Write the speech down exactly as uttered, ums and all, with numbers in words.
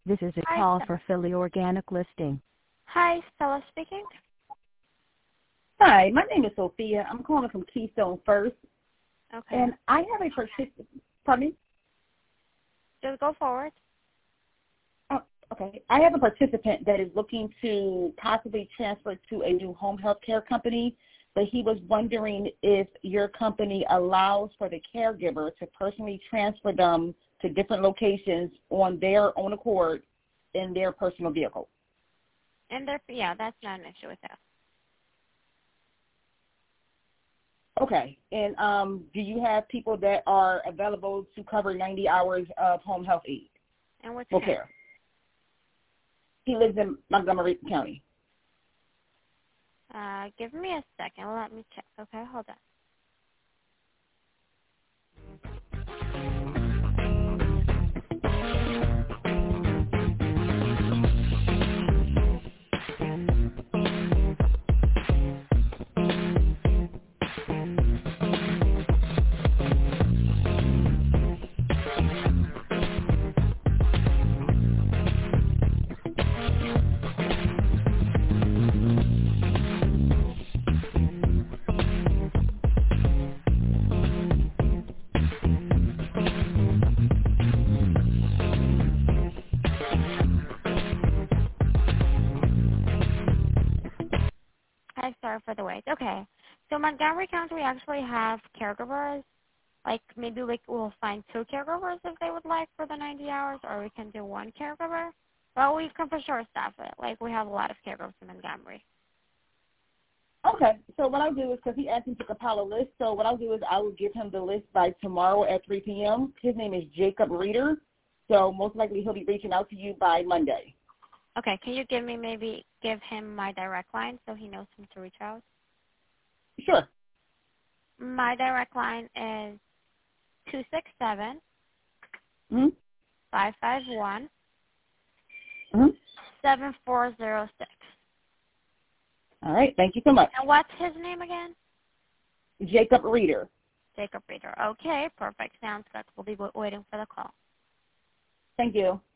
This is a Hi, call Ste- for Philly Organic Listing. Hi, Stella speaking. Hi, my name is Sophia. I'm calling from Keystone First, Okay. and I have a participant. Pardon me? Just go forward. Oh, okay. I have a participant that is looking to possibly transfer to a new home health care company, but he was wondering if your company allows for the caregiver to personally transfer them to different locations on their own accord in their personal vehicle. And there, yeah, that's not an issue with us. Okay. And um, do you have people that are available to cover ninety hours of home health aid And what's or your care? He lives in Montgomery County. Uh, give me a second. Let me check. Okay, hold on. Hi, sorry for the wait. Okay. So Montgomery County, we actually have caregivers. Like maybe we will find two caregivers if they would like for the ninety hours, or we can do one caregiver. Well, we can for sure staff it. Like we have a lot of caregivers in Montgomery. Okay. So what I'll do is, because he asked me to compile a list, so what I'll do is I will give him the list by tomorrow at three p.m. His name is Jacob Reeder, so most likely he'll be reaching out to you by Monday. Okay, can you give me maybe give him my direct line so he knows whom to reach out? Sure. My direct line is two six seven Mm-hmm. five five one Mm-hmm. seven four zero six. All right. Thank you so much. And what's his name again? Jacob Reeder. Jacob Reeder. Okay, perfect. Sounds good. We'll be waiting for the call. Thank you.